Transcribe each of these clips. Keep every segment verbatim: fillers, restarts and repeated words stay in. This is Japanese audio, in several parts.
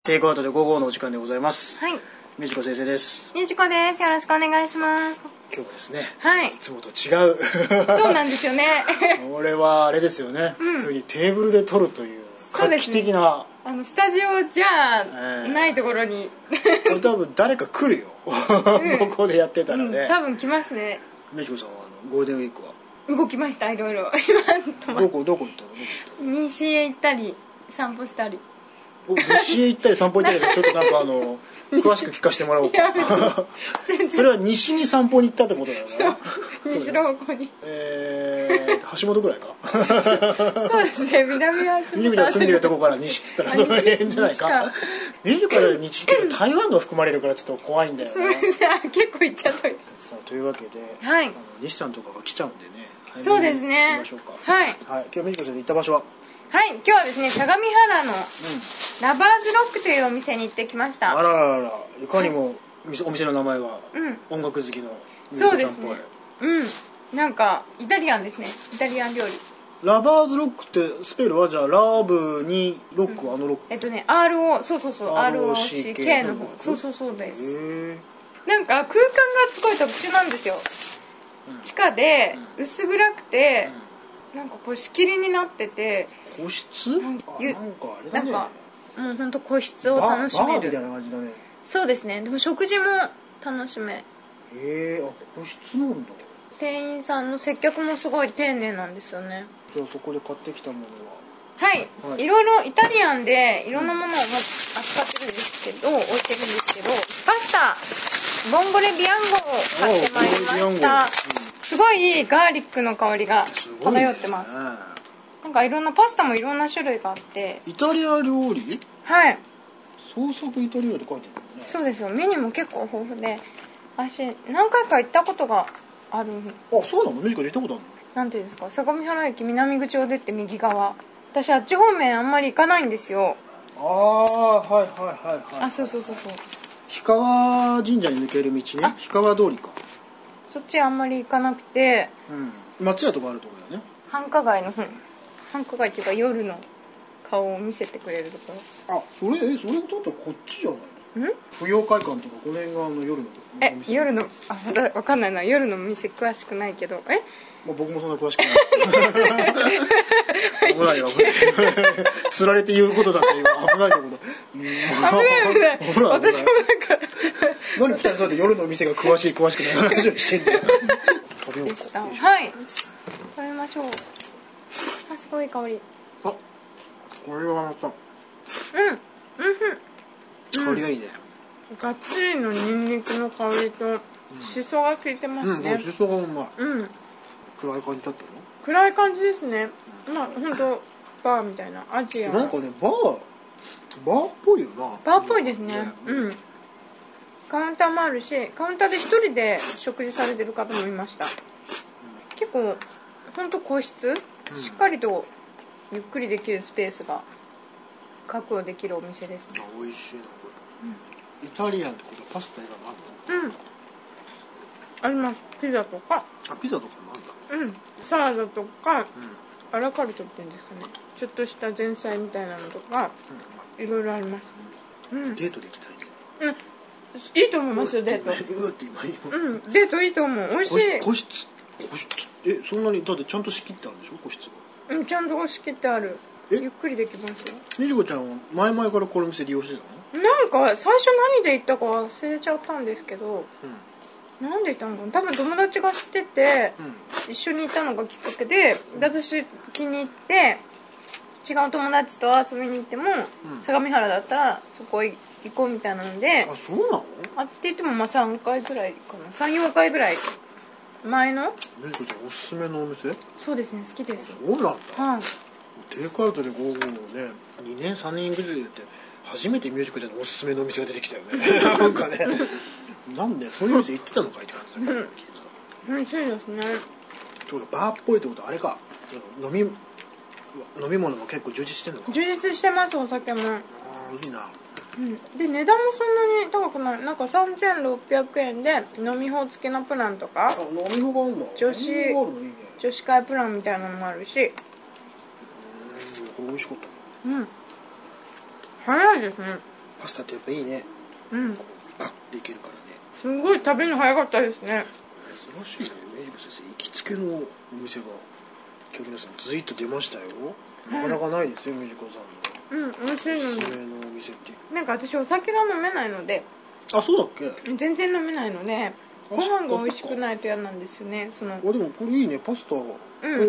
テイクアウトでごじゅうごのお時間でございます。 はい。 みじこ先生です。 みじこです。よろしくお願いします。 今日はですね、 はい。 いつもと違う。 そうなんですよね。 これはあれですよね、うん、普通にテーブルで撮るという画期的な、 ね、あのスタジオじゃないところに、 えー、これ多分誰か来るよ、うん、ここでやってたらね、 うん、多分来ますね。 みじこさんはあのゴールデンウィークは動きました、いろいろ。 どこどこ行ったの？ 西へ行ったり散歩したり。 西へ行ったり散歩行ったりでちょっとなんかあの詳しく聞かせてもらおうか。それは西に散歩に行ったってことだよね。 西の方向に。 えー、橋本ぐらいか。 そうですね、南は橋本。 みじこ住んでるとこから西っつったらその辺じゃないか。みじから西って台湾が含まれるからちょっと怖いんだよね。 そうですね、結構行っちゃった。 さあというわけで、 はい、あの西さんとかが来ちゃうんでね。 そうですね。 行きましょうか。 はい。 はい。今日みじこさんで行った場所は。 はい、今日はですね、相模原のラバーズロックというお店に行ってきました。 あらららら、いかにもお店の名前は音楽好きのみじこちゃんっぽい。そうですね。 うん。なんかイタリアンですね。イタリアン料理。 ラバーズロックってスペルはじゃあラブにロック、うん、あのロック。 えっとね アールオー そうそうそう アールオーシーケー の方。そうそうそうです。なんか空間がすごい特殊なんですよ。うん、地下で薄暗くて。うん、なんかこう仕切りになってて個室なんかあれだね、 なんかもうほんと個室を楽しめるバーみたいな感じだね。 そうですね。でも食事も楽しめ。 へえ、あ、個室なんだ。 店員さんの接客もすごい丁寧なんですよね。 じゃあそこで買ってきたものははい、はい、いろいろイタリアンでいろんなものを扱ってるんですけど、置いてるんですけど、パスタボンゴレビアンゴを買ってまいりました。すごいガーリックの香りが漂ってます。すね、なんかいろんなパスタもいろんな種類があって。 イタリア料理？ はい。 創作イタリアって書いてあるね。 そうですよ。メニューも結構豊富で、私何回か行ったことがある。 あ、そうなの？メジカで行ったことあるの？ なんていうんですか、相模原駅南口を出て右側。私あっち方面あんまり行かないんですよ。 ああ、はいはいはいはい。 あ、そうそうそうそう。 氷川神社に抜ける道ね。氷川通りか。 そっちあんまり行かなくて、 うん、松屋とかあるところだよね。 繁華街の方、繁華街っていうか夜の顔を見せてくれるところ。あ、それえそれだったらこっちじゃないの？ん？不要会館とかこの辺側の夜のえ夜のあわかんないな、夜の店詳しくないけどえ。 まあ、僕もそんな詳しくない。危ないよ、危ない。釣られて言うことだって今危ないところ。 危ない危ない。私もなんか何二人そうやって夜の店が詳しい詳しくない話をしてんだよ。食べようか。 はい。食べましょう。あ、すごい香り。 あ、これはまた。 うん、うん、 香りがいいね。 ガッツリのニンニクの香りとシソが効いてますね。 うん、シソがうまい。 うん。 暗い感じだったの？ 暗い感じですね。まあ本当バーみたいなアジア。 なんかねバーバーっぽいよな。 バーっぽいですね。うん。カウンターもあるし、カウンターで一人で食事されてる方もいました。うん、結構本当個室、うん、しっかりとゆっくりできるスペースが確保できるお店ですね。 美味しいなこれ。うん、イタリアンってことはパスタ以外もあるの？うん。 あります。ピザとか。 あ、ピザとかもあるんだ。 うん、サラダとか、うん、アラカルトって言うんですかね。ちょっとした前菜みたいなのとか、うん、いろいろあります、ね。うん。 デートで行きたいね。 うん、いいと思いますよ、デート。 うって今今。 うん、デートいいと思う。美味しい。 個室、個室、え、そんなにだってちゃんと仕切ってあるでしょ、個室が。 うん、ちゃんと仕切ってある。ゆっくりできますよ。 みじこちゃんは前々からこの店利用してたの？なんか最初何で行ったか忘れちゃったんですけど。うんなんでいたのかな、多分友達が知ってて、うん、一緒にいたのがきっかけで、うん、私気に入って違う友達と遊びに行っても、うん、相模原だったらそこ行こうみたいなので、 あ、そうなの？ あって言ってもまあさんかいぐらいかな、さん、よんかいぐらい前のみじこちゃんおすすめのお店？そうですね、好きです。 そうなんだ、 はい、 テイクアウトでごじゅうごのねにねんさんねんぐらいで言って初めてみじこちゃんのおすすめのお店が出てきたよね。なんかねなんでそういう店行ってたのかいって感じだけど、うん、 美味しいですね。 バーっぽいってことはあれか、飲み飲み物も結構充実してんのか？ 充実してます、お酒も。ああ、いいな。 うん、で値段もそんなに高くない。なんかさんぜんろっぴゃくえんで飲み放付きのプランとか、 あ、飲み放があるんだ。 女子、いいね、女子会プランみたいなのもあるし。うん、これ美味しかった。 うん、早いですね。 パスタってやっぱいいね。 うん。 バッていけるからね。 すごい食べるの早かったですね。 珍しいね。明治先生行きつけのお店が今日皆さんずいっと出ましたよ。なかなかないですよ、明治子さんの。 うん、美味しいのに。 おすすめのお店っていう。 なんか私お酒が飲めないので。 あ、そうだっけ？ 全然飲めないので、ご飯が美味しくないと嫌なんですよね。その。 あ、でもこれいいね、パスタ。うん。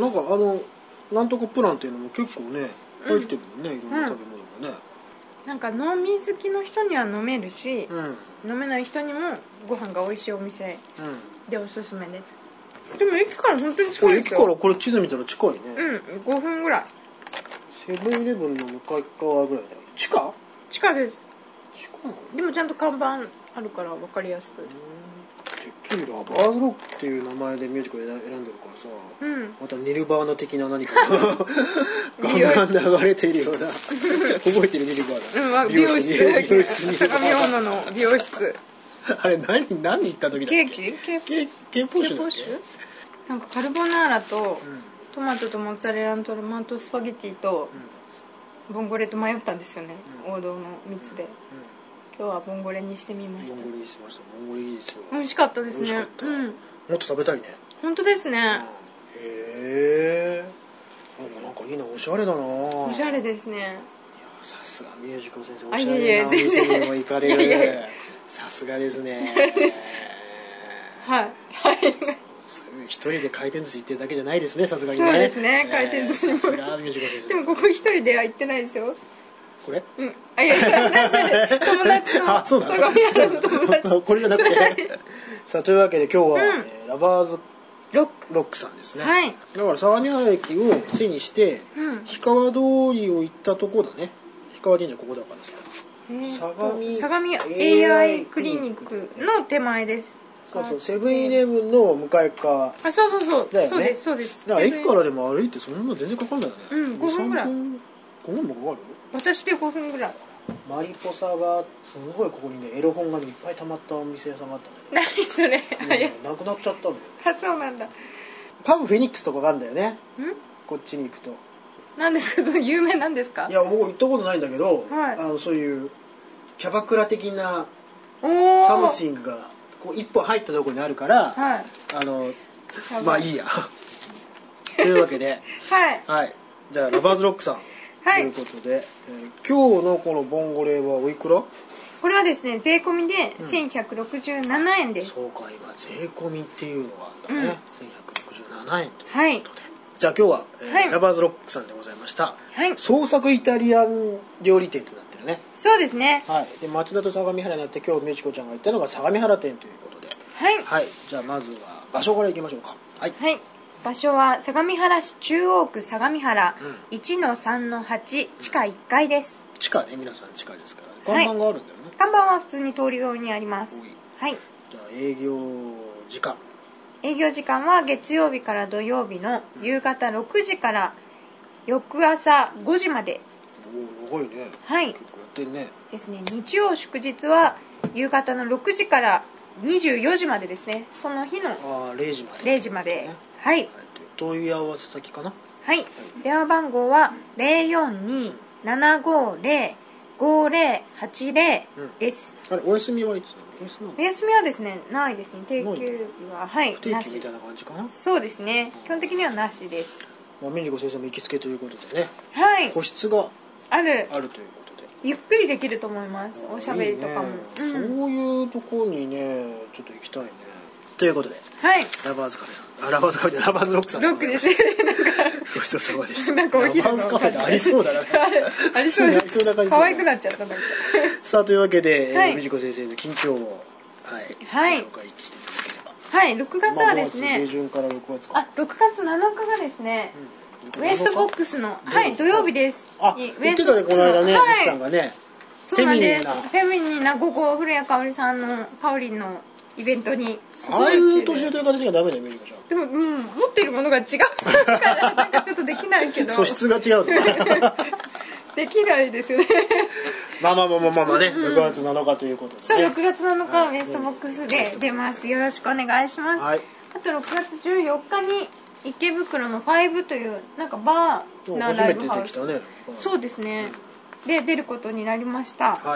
なんかあのなんとかプランっていうのも結構ね入ってるもんね、うん、いろんな食べ物がね。 なんか飲み好きの人には飲めるし、 うん、 飲めない人にもご飯が美味しいお店でおすすめです。うん、でも駅から本当に近いですよ。 駅からこれ地図見たら近いね。 うん、ごふんぐらい。 セブンイレブンの向かい側ぐらいだよ。地下？ 地下です。 地下なの？ でもちゃんと看板あるから分かりやすく。 てっきりラバーズロックっていう名前でミュージカル選んでるからさ、 うん、 またニルバーナ的な何かがガンガン流れているような覚えてるニルバーナ、 うんまあ、美容室美容室相模大野の美容室あれ何何行った時だっけ？ ケーキ？ケーキ？ ケーポッシュだっけ？なんかカルボナーラと、うん、トマトとモッツァレラのトマトスパゲティと、うん、ボンゴレと迷ったんですよね、うん、王道のみっつで、うん、今日はボンゴレにしてみました。 ボンゴレにしました。ボンゴレいいですよ。 美味しかったですね。 美味しかった。 うん、 もっと食べたいね。 本当ですね。うん、 へえ。なんかいいな、おしゃれだな。 おしゃれですね。いや、 さすがミュージカル先生、おしゃれなお店にも行かれる。さすがですね。 はい。 一人で回転寿司行ってるだけじゃないですね、さすがにね。 そうですね、回転寿司も。 さすがミュージカル先生。 でもここ一人では行ってないですよ。 これ？ うん。あ、いやいや、なしで友達と。 あ、そうだ。 相模原の友達。 これじゃなくて。さあ、というわけで今日は、うんえー、ラバーズロックロックさんですね。 はい。 だから相模原駅を背にして、うん、氷川通りを行ったとこだね。氷川神社ここだからさ。 えー、相模相模 エーアイ クリニックの手前です。 そうそう、セブンイレブンの向かい側。 あ、そうそうそう。 だよね、 そうですそうです。 だから駅からでも歩いてそんな全然かかんないよね。 うん、ごふんぐらい。 ごふんもかかる？ 私でごふんぐらい。 マリポサがすごいここにねエロ本がいっぱい溜まったお店屋さんがあったね。何それ？ なくなっちゃったんだよ。 あ、そうなんだ。 パブフェニックスとかがあるんだよね。 ん？ こっちに行くと。 何ですか？その有名なんですか？ いや僕行ったことないんだけど、 はい、 あのそういうキャバクラ的なサムシングがこう一本入ったところにあるから、 はい、 あのまあいいや。というわけで、 はい、 はい、じゃあラバーズロックさん。 はい、 ということで、えー、今日のこのボンゴレはおいくら？ これはですね、税込みでせんひゃくろくじゅうななえんです。 うん、そうか、今税込みっていうのがあったね。うん、せんひゃくろくじゅうななえんということで。 はい、 じゃあ今日は、えーはい、ラバーズロックさんでございました。 はい、 創作イタリアン料理店となってるね。 そうですね。 はい。で、町田と相模原になって今日みちこちゃんが行ったのが相模原店ということで。 はい。 はい。じゃあまずは場所から行きましょうか。はい。 はい。場所は相模原市中央区相模原、うん、いちのさんのはち地下いっかいです。 地下ね、皆さん地下ですから、ね、看板があるんだよね、 はい、看板は普通に通り沿いにあります。はい。 じゃあ営業時間営業時間は月曜日から土曜日の夕方ろくじから翌朝ごじまで。 おお、長いね。 はい。 結構やってるね。 ですね。日曜祝日は夕方のろくじからにじゅうよじまでですね。その日のあれいじまで、 れいじまで、はい、はい、 問い合わせ先かな。 はい、はい、電話番号は ゼロよんにー ななごゼロ ごゼロはちゼロ です、 うん、あれお休みはいつなの？ お休みはですねないですね。定休日ははい不定期みたいな感じかな。 そうですね、基本的にはなしです。 まあ、ミンジコ先生も行きつけということでね、 はい、 個室があるあるということでゆっくりできると思います。おしゃべりとかもいい、ね、うん、そういうところにねちょっと行きたいね。ということで、 はい、 ラバーズカフェさん、あラバーズカフェでラバーズロックさんロックですね。なんかごちそうさまでした。 なんかお昼のラバーズカフェってありそうだな。 ありそうです。可愛くなっちゃったなんか。 さあというわけで、 はい、 ミジコ先生の近況をはい、 はい、 ご紹介していただければ。 はい、ろくがつはですね。 まあ、ごがつ下旬からろくがつか。 あ、ろくがつなのかがですね。うん、ウエストボックスのはい土曜日です。 あ、言ってたねこの間ね、はい、さんがね。 そうなんです。フェミニーな午後古谷香織さんの香りのイベントにああいう年の取り方しかダメだよミジコちゃん。 でも、うん、持ってるものが違うからなんかちょっとできないけど。 素質が違うとか。 できないですよね。 まあまあまあまあまあね、うんうん、ろくがつなのかということで、ね。 そう、ろくがつなのか、はい、ウエストボックスで出ます。よろしくお願いします。 はい、 あとろくがつじゅうよっかに池袋のファイブというなんかバーなライブハウス。 ね、 そうですね。で出ることになりました。 はい。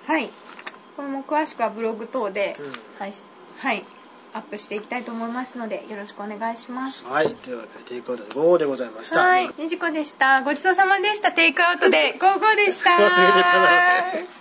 はいこれも詳しくはブログ等で、 うんはい、はい、アップしていきたいと思いますのでよろしくお願いします。 はい、というわけでテイクアウトでゴーでございました。 はい、ねじこでした。ごちそうさまでした。テイクアウトでゴーゴーでした。 忘れてたな